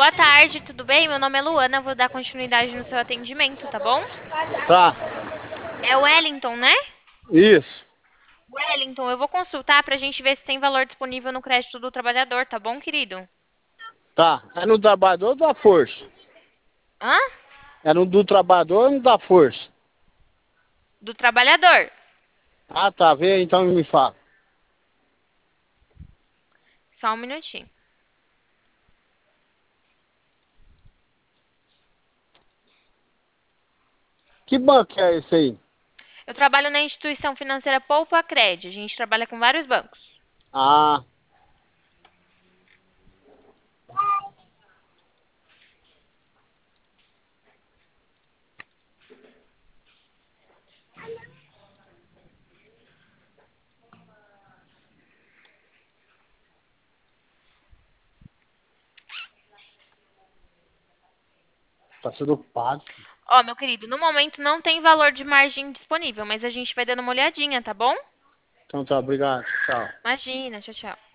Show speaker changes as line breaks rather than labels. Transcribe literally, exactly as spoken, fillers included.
Boa tarde, tudo bem? Meu nome é Luana, vou dar continuidade no seu atendimento, tá bom?
Tá,
É o Wellington, né?
isso.
Wellington, eu vou consultar pra gente ver se tem valor disponível no crédito do trabalhador, tá bom, querido?
Tá. É no trabalhador ou da força?
Hã?
É no do trabalhador ou no da força?
Do trabalhador.
Ah, tá. Vê aí, então me fala.
Só um minutinho.
Que banco é esse aí?
Eu trabalho na instituição financeira Poupa Cred. A gente trabalha com vários bancos.
Ah, tá sendo pago.
Ó, meu querido, no momento não tem valor de margem disponível, mas a gente vai dando uma olhadinha, tá bom?
Então tá, obrigado. Tchau.
Imagina, tchau, tchau.